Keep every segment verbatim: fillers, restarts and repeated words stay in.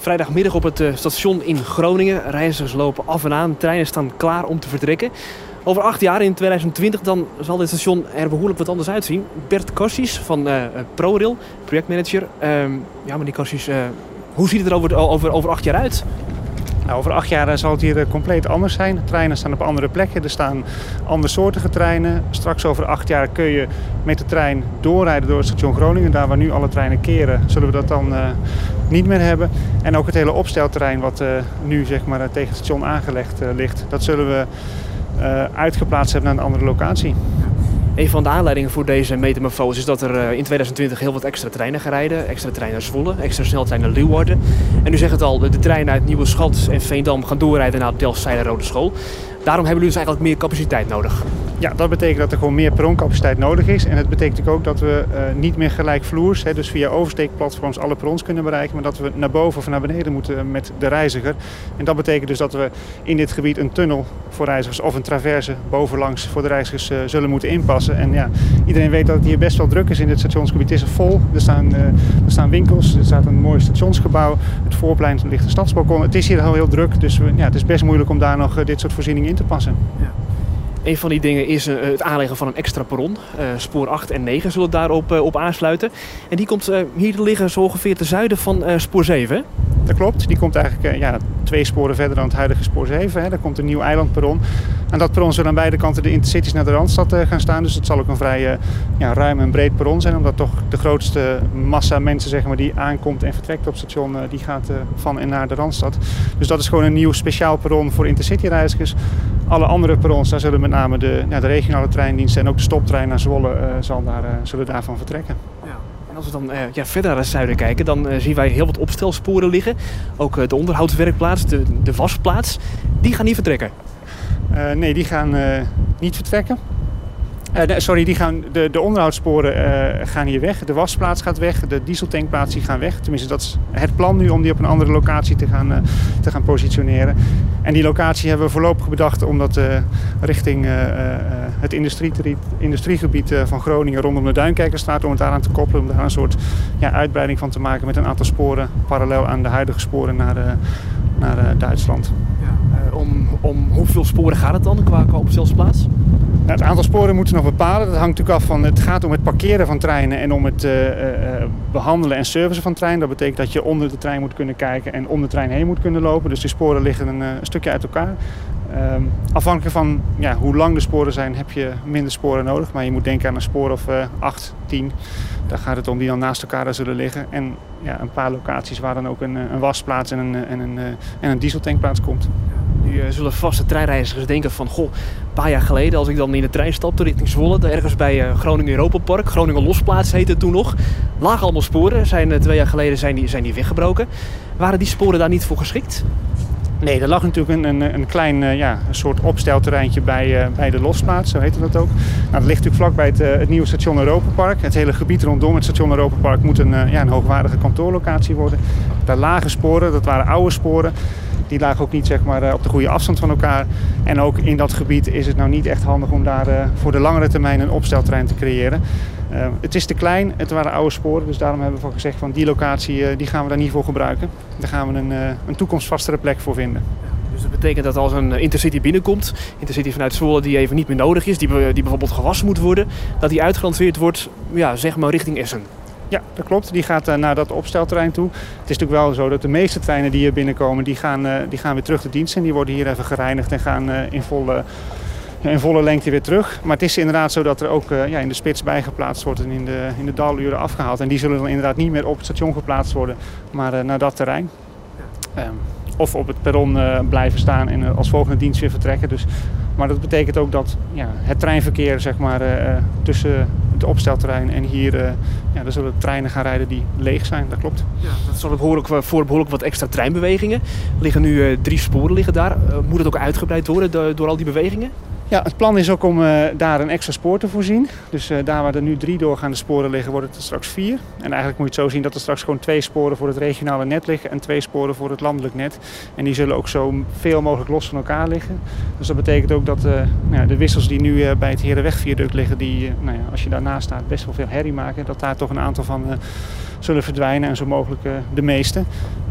vrijdagmiddag op het uh, station in Groningen. Reizigers lopen af en aan, treinen staan klaar om te vertrekken. Over acht jaar, in tweeduizend twintig, dan zal dit station er behoorlijk wat anders uitzien. Bert Cassis van uh, ProRail, projectmanager. Uh, ja, meneer Cassis, uh, hoe ziet het er over, over, over acht jaar uit? Nou, over acht jaar zal het hier compleet anders zijn. De treinen staan op andere plekken. Er staan andersoortige treinen. Straks over acht jaar kun je met de trein doorrijden door het station Groningen. Daar waar nu alle treinen keren, zullen we dat dan uh, niet meer hebben. En ook het hele opstelterrein wat uh, nu zeg maar, tegen het station aangelegd uh, ligt, dat zullen we uh, uitgeplaatst hebben naar een andere locatie. Een van de aanleidingen voor deze metamorfose is dat er in tweeduizend twintig heel wat extra treinen gaan rijden. Extra treinen naar Zwolle, extra sneltrein naar Leeuwarden. En u zegt het al, de treinen uit Nieuweschans en Veendam gaan doorrijden naar Delfzijl-Rode School. Daarom hebben jullie dus eigenlijk meer capaciteit nodig. Ja, dat betekent dat er gewoon meer perroncapaciteit nodig is. En het betekent ook dat we uh, niet meer gelijkvloers, hè, dus via oversteekplatforms alle perrons kunnen bereiken, maar dat we naar boven of naar beneden moeten met de reiziger. En dat betekent dus dat we in dit gebied een tunnel voor reizigers of een traverse bovenlangs voor de reizigers uh, zullen moeten inpassen. En ja, iedereen weet dat het hier best wel druk is in dit stationsgebied. Het is er vol, er staan, uh, er staan winkels, er staat een mooi stationsgebouw, het voorplein ligt een stadsbalkon. Het is hier al heel druk, dus we, ja, het is best moeilijk om daar nog uh, dit soort voorzieningen in te passen. Ja. Een van die dingen is uh, het aanleggen van een extra perron. Uh, spoor acht en negen zullen daarop uh, op aansluiten. En die komt uh, hier te liggen zo ongeveer ten zuiden van uh, spoor zeven. Dat klopt. Die komt eigenlijk uh, ja, twee sporen verder dan het huidige spoor zeven. Hè. Daar komt een nieuw eilandperron. Aan dat perron zullen aan beide kanten de intercities naar de Randstad uh, gaan staan. Dus het zal ook een vrij uh, ja, ruim en breed perron zijn. Omdat toch de grootste massa mensen zeg maar, die aankomt en vertrekt op het station, uh, die gaat uh, van en naar de Randstad. Dus dat is gewoon een nieuw speciaal perron voor intercityreizigers. Alle andere perrons, daar zullen met name de, ja, de regionale treindiensten en ook de stoptrein naar Zwolle uh, zal daar, uh, zullen daarvan vertrekken. Ja. En als we dan uh, ja, verder naar het zuiden kijken, dan uh, zien wij heel wat opstelsporen liggen. Ook uh, de onderhoudswerkplaats, de, de wasplaats, die gaan niet vertrekken. Uh, nee, die gaan uh, niet vertrekken. Uh, de, sorry, die gaan, de, de onderhoudssporen uh, gaan hier weg. De wasplaats gaat weg, de dieseltankplaats die gaan weg. Tenminste, dat is het plan nu om die op een andere locatie te gaan, uh, te gaan positioneren. En die locatie hebben we voorlopig bedacht om dat uh, richting uh, uh, het industrie, industriegebied uh, van Groningen rondom de Duinkerkerstraat, om het daaraan te koppelen, om daar een soort ja, uitbreiding van te maken met een aantal sporen parallel aan de huidige sporen naar, uh, naar uh, Duitsland. Ja, uh, om, om hoeveel sporen gaat het dan qua, qua opstelplaats? Nou, het aantal sporen moeten we nog bepalen. Dat hangt natuurlijk af van, het gaat om het parkeren van treinen en om het uh, uh, behandelen en servicen van treinen. Dat betekent dat je onder de trein moet kunnen kijken en om de trein heen moet kunnen lopen. Dus die sporen liggen een, uh, een stukje uit elkaar. Um, afhankelijk van ja, hoe lang de sporen zijn, heb je minder sporen nodig. Maar je moet denken aan een spoor of uh, acht, tien. Daar gaat het om die dan naast elkaar zullen liggen. En ja, een paar locaties waar dan ook een, een wasplaats en een, en een, en een dieseltankplaats komt. Nu uh, zullen vaste treinreizigers denken van, goh, een paar jaar geleden als ik dan in de trein stapte richting Zwolle, daar ergens bij uh, Groningen Europa Park, Groningen Losplaats heette het toen nog, lagen allemaal sporen. Zijn, uh, twee jaar geleden zijn die, zijn die weggebroken. Waren die sporen daar niet voor geschikt? Nee, er lag natuurlijk een, een, een klein uh, ja, een soort opstelterreintje bij, uh, bij de Losplaats, zo heette dat ook. Nou, dat ligt natuurlijk vlakbij het, uh, het nieuwe station Europa Park. Het hele gebied rondom het station Europa Park moet een, uh, ja, een hoogwaardige kantoorlocatie worden. Daar lagen sporen, dat waren oude sporen. Die lagen ook niet zeg maar, op de goede afstand van elkaar. En ook in dat gebied is het nou niet echt handig om daar uh, voor de langere termijn een opstelterrein te creëren. Uh, het is te klein, het waren oude sporen, dus daarom hebben we gezegd van die locatie uh, die gaan we daar niet voor gebruiken. Daar gaan we een, uh, een toekomstvastere plek voor vinden. Dus dat betekent dat als een intercity binnenkomt, intercity vanuit Zwolle die even niet meer nodig is, die, die bijvoorbeeld gewassen moet worden, dat die uitgelanceerd wordt, ja, zeg maar richting Essen. Ja, dat klopt. Die gaat uh, naar dat opstelterrein toe. Het is natuurlijk wel zo dat de meeste treinen die hier binnenkomen, die gaan, uh, die gaan weer terug de dienst in. Die worden hier even gereinigd en gaan uh, in, volle, uh, in volle lengte weer terug. Maar het is inderdaad zo dat er ook uh, ja, in de spits bijgeplaatst wordt en in de, in de daluren afgehaald. En die zullen dan inderdaad niet meer op het station geplaatst worden, maar uh, naar dat terrein. Um, of op het perron uh, blijven staan en uh, als volgende dienst weer vertrekken. Dus, maar dat betekent ook dat ja, het treinverkeer zeg maar, uh, tussen het opstelterrein en hier, uh, ja, daar zullen treinen gaan rijden die leeg zijn, dat klopt. Ja, dat zorgt behoorlijk voor behoorlijk wat extra treinbewegingen. Er liggen nu uh, drie sporen liggen daar. Uh, moet het ook uitgebreid worden door, door al die bewegingen? Ja, het plan is ook om uh, daar een extra spoor te voorzien. Dus uh, daar waar er nu drie doorgaande sporen liggen, wordt het er straks vier. En eigenlijk moet je het zo zien dat er straks gewoon twee sporen voor het regionale net liggen en twee sporen voor het landelijk net. En die zullen ook zo veel mogelijk los van elkaar liggen. Dus dat betekent ook dat uh, nou ja, de wissels die nu uh, bij het Herenwegviaduct liggen, die uh, nou ja, als je daarnaast staat best wel veel herrie maken, dat daar toch een aantal van uh, zullen verdwijnen en zo mogelijk uh, de meeste.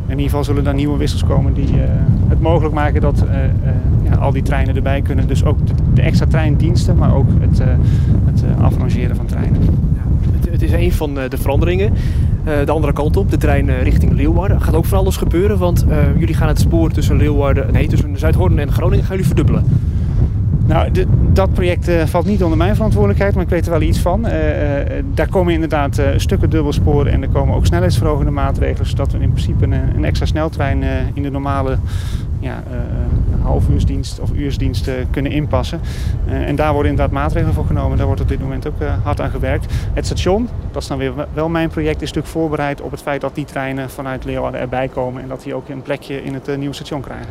in ieder geval zullen er nieuwe wissels komen die uh, het mogelijk maken dat uh, uh, ja, al die treinen erbij kunnen. Dus ook de, de extra treindiensten, maar ook het, uh, het uh, afrangeren van treinen. Ja, het, het is een van de veranderingen. Uh, de andere kant op, de trein uh, richting Leeuwarden. Gaat ook van alles gebeuren, want uh, jullie gaan het spoor tussen Leeuwarden, nee, tussen Zuidhorn en Groningen gaan jullie verdubbelen. Nou, de, dat project uh, valt niet onder mijn verantwoordelijkheid, maar ik weet er wel iets van. Uh, uh, daar komen inderdaad uh, stukken dubbelsporen en er komen ook snelheidsverhogende maatregelen, zodat we in principe een, een extra sneltrein uh, in de normale ja, uh, halfuursdienst of uursdienst uh, kunnen inpassen. Uh, en daar worden inderdaad maatregelen voor genomen. Daar wordt op dit moment ook uh, hard aan gewerkt. Het station, dat is dan weer wel mijn project, is natuurlijk voorbereid op het feit dat die treinen vanuit Leeuwarden erbij komen en dat die ook een plekje in het uh, nieuwe station krijgen.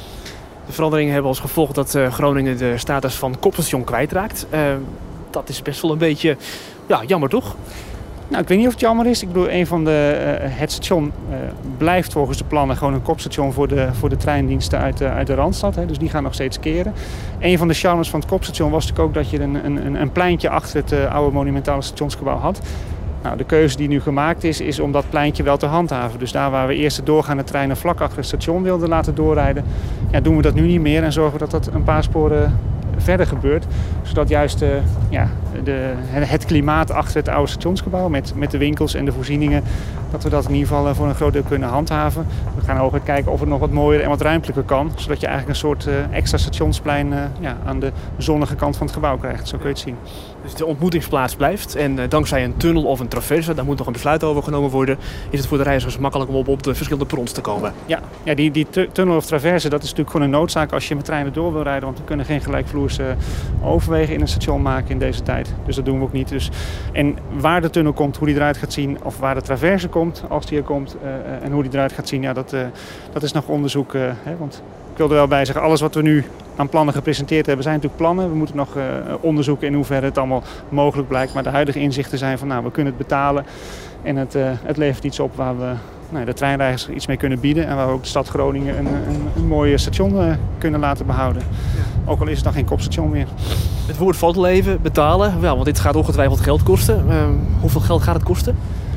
De veranderingen hebben als gevolg dat uh, Groningen de status van kopstation kwijtraakt. Uh, dat is best wel een beetje ja, jammer, toch? Nou, ik weet niet of het jammer is. Ik bedoel, een van de, uh, het station uh, blijft volgens de plannen gewoon een kopstation voor de, voor de treindiensten uit, uh, uit de Randstad. Hè, dus die gaan nog steeds keren. Een van de charmes van het kopstation was natuurlijk ook dat je een, een, een pleintje achter het uh, oude monumentale stationsgebouw had. Nou, de keuze die nu gemaakt is, is om dat pleintje wel te handhaven. Dus daar waar we eerst de doorgaande treinen vlak achter het station wilden laten doorrijden, ja, doen we dat nu niet meer en zorgen we dat dat een paar sporen verder gebeurt. Zodat juist uh, ja, de, het klimaat achter het oude stationsgebouw met, met de winkels en de voorzieningen, dat we dat in ieder geval uh, voor een groot deel kunnen handhaven. We gaan ook kijken of het nog wat mooier en wat ruimtelijker kan. Zodat je eigenlijk een soort uh, extra stationsplein uh, ja, aan de zonnige kant van het gebouw krijgt. Zo kun je het zien. Dus de ontmoetingsplaats blijft en uh, dankzij een tunnel of een traverse, daar moet nog een besluit over genomen worden, is het voor de reizigers makkelijk om op, op de verschillende perrons te komen. Ja, ja die, die tunnel of traverse, dat is natuurlijk gewoon een noodzaak als je met treinen door wil rijden, want we kunnen geen gelijkvloerse uh, overwegen in een station maken in deze tijd. Dus dat doen we ook niet. Dus, en waar de tunnel komt, hoe die eruit gaat zien, of waar de traverse komt, als die er komt, uh, en hoe die eruit gaat zien, ja, dat, uh, dat is nog onderzoek. Uh, hè, want ik wil er wel bij zeggen, alles wat we nu aan plannen gepresenteerd hebben, zijn natuurlijk plannen. We moeten nog uh, onderzoeken in hoeverre het allemaal mogelijk blijkt. Maar de huidige inzichten zijn van, nou, we kunnen het betalen. En het, uh, het levert iets op waar we nou, de treinreizigers iets mee kunnen bieden. En waar we ook de stad Groningen een, een, een mooi station uh, kunnen laten behouden. Ja. Ook al is het dan geen kopstation meer. Het woord valt al even, betalen. Wel, want dit gaat ongetwijfeld geld kosten. Uh, hoeveel geld gaat het kosten?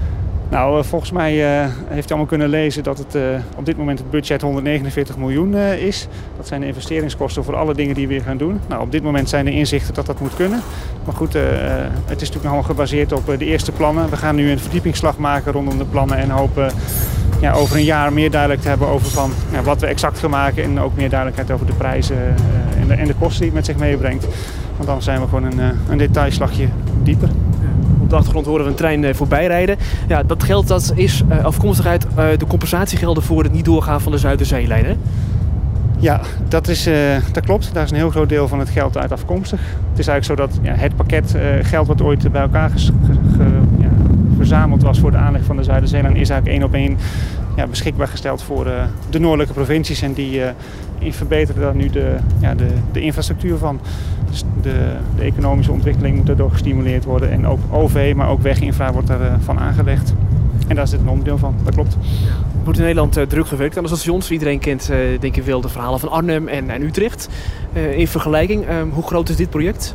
Nou, volgens mij uh, heeft u allemaal kunnen lezen dat het uh, op dit moment het budget honderdnegenenveertig miljoen uh, is. Dat zijn de investeringskosten voor alle dingen die we weer gaan doen. Nou, op dit moment zijn de inzichten dat dat moet kunnen. Maar goed, uh, het is natuurlijk nog allemaal gebaseerd op uh, de eerste plannen. We gaan nu een verdiepingsslag maken rondom de plannen en hopen uh, ja, over een jaar meer duidelijk te hebben over van, ja, wat we exact gaan maken. En ook meer duidelijkheid over de prijzen uh, en, de, en de kosten die het met zich meebrengt. Want dan zijn we gewoon een, uh, een detailslagje dieper. Op de achtergrond horen we een trein voorbij rijden. Ja, dat geld dat is uh, afkomstig uit uh, de compensatiegelden voor het niet doorgaan van de Zuiderzeelijn, hè? Ja, dat, is, uh, dat klopt. Daar is een heel groot deel van het geld uit afkomstig. Het is eigenlijk zo dat ja, het pakket uh, geld wat ooit bij elkaar ges, ge, ge, ja, verzameld was voor de aanleg van de Zuiderzeelijn is eigenlijk één op één ja, beschikbaar gesteld voor uh, de noordelijke provincies. En die uh, verbeteren daar nu de, ja, de, de infrastructuur van. Dus de, de economische ontwikkeling moet daardoor gestimuleerd worden. En ook O V, maar ook weginfra wordt daarvan uh, van aangelegd. En daar is dit een onderdeel van, dat klopt. Er wordt in Nederland uh, druk gewerkt aan de stations. Iedereen kent uh, denk ik wel de verhalen van Arnhem en, en Utrecht. Uh, in vergelijking, uh, hoe groot is dit project?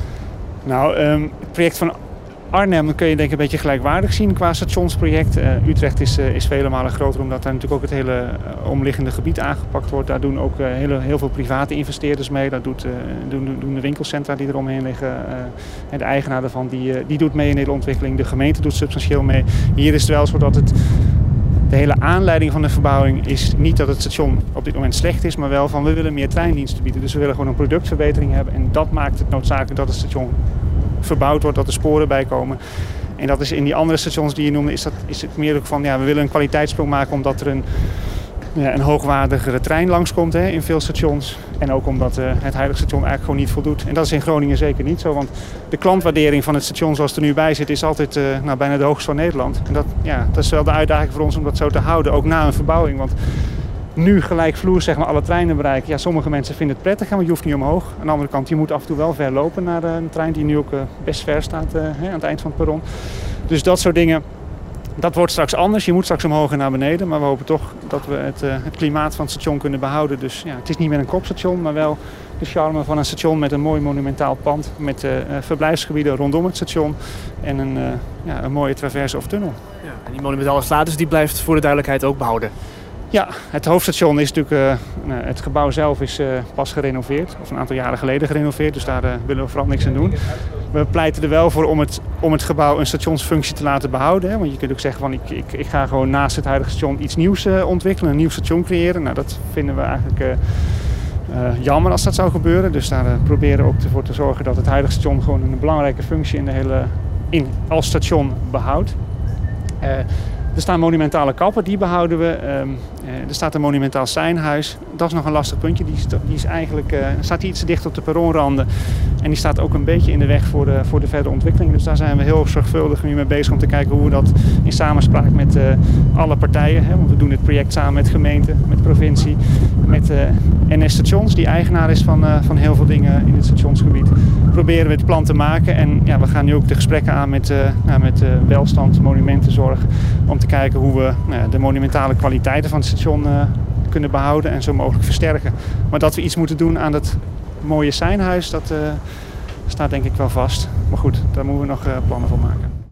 Nou, um, het project van Arnhem kun je denk ik een beetje gelijkwaardig zien qua stationsproject. Uh, Utrecht is, uh, is vele malen groter omdat daar natuurlijk ook het hele uh, omliggende gebied aangepakt wordt. Daar doen ook uh, hele, heel veel private investeerders mee. Daar doet, uh, doen, doen de winkelcentra die eromheen liggen. Uh, en de eigenaar daarvan die, uh, die doet mee in de hele ontwikkeling. De gemeente doet substantieel mee. Hier is het wel zo dat het... De hele aanleiding van de verbouwing is niet dat het station op dit moment slecht is, maar wel van we willen meer treindiensten bieden. Dus we willen gewoon een productverbetering hebben en dat maakt het noodzakelijk dat het station verbouwd wordt, dat er sporen bij komen. En dat is in die andere stations die je noemde, is, dat, is het meer ook van ja, we willen een kwaliteitssprong maken omdat er een, ja, een hoogwaardigere trein langskomt hè, in veel stations. En ook omdat uh, het huidige station eigenlijk gewoon niet voldoet. En dat is in Groningen zeker niet zo, want de klantwaardering van het station zoals het er nu bij zit is altijd uh, nou, bijna de hoogste van Nederland. En dat, ja, dat is wel de uitdaging voor ons om dat zo te houden, ook na een verbouwing. Want nu gelijkvloers zeg maar, alle treinen bereiken. Ja, sommige mensen vinden het prettig, want je hoeft niet omhoog. Aan de andere kant, je moet af en toe wel ver lopen naar uh, een trein die nu ook uh, best ver staat uh, hè, aan het eind van het perron. Dus dat soort dingen, dat wordt straks anders. Je moet straks omhoog en naar beneden. Maar we hopen toch dat we het, uh, het klimaat van het station kunnen behouden. Dus ja, het is niet meer een kopstation, maar wel de charme van een station met een mooi monumentaal pand. Met uh, verblijfsgebieden rondom het station en een, uh, ja, een mooie traverse of tunnel. Ja, en die monumentale status die blijft voor de duidelijkheid ook behouden. Ja, het hoofdstation is natuurlijk, uh, het gebouw zelf is uh, pas gerenoveerd, of een aantal jaren geleden gerenoveerd, dus daar uh, willen we vooral niks aan doen. We pleiten er wel voor om het, om het gebouw een stationsfunctie te laten behouden. Hè? Want je kunt ook zeggen van ik, ik, ik ga gewoon naast het huidige station iets nieuws uh, ontwikkelen, een nieuw station creëren. Nou, dat vinden we eigenlijk uh, uh, jammer als dat zou gebeuren. Dus daar uh, proberen we ook ervoor te zorgen dat het huidige station gewoon een belangrijke functie in de hele, in, als station behoudt. Uh, Er staan monumentale kappen, die behouden we. Um, uh, er staat een monumentaal seinhuis. Dat is nog een lastig puntje. Die, is, die is eigenlijk, uh, staat iets te dicht op de perronranden. En die staat ook een beetje in de weg voor de, voor de verdere ontwikkeling. Dus daar zijn we heel zorgvuldig nu mee bezig om te kijken hoe we dat in samenspraak met uh, alle partijen. Hè, want we doen dit project samen met gemeente, met provincie, met uh, N S Stations, die eigenaar is van, uh, van heel veel dingen in het stationsgebied. Proberen we het plan te maken. En ja, we gaan nu ook de gesprekken aan met, uh, nou, met uh, welstand, monumentenzorg. Om te kijken hoe we nou, de monumentale kwaliteiten van het station uh, kunnen behouden en zo mogelijk versterken. Maar dat we iets moeten doen aan dat mooie seinhuis, dat uh, staat denk ik wel vast. Maar goed, daar moeten we nog uh, plannen voor maken.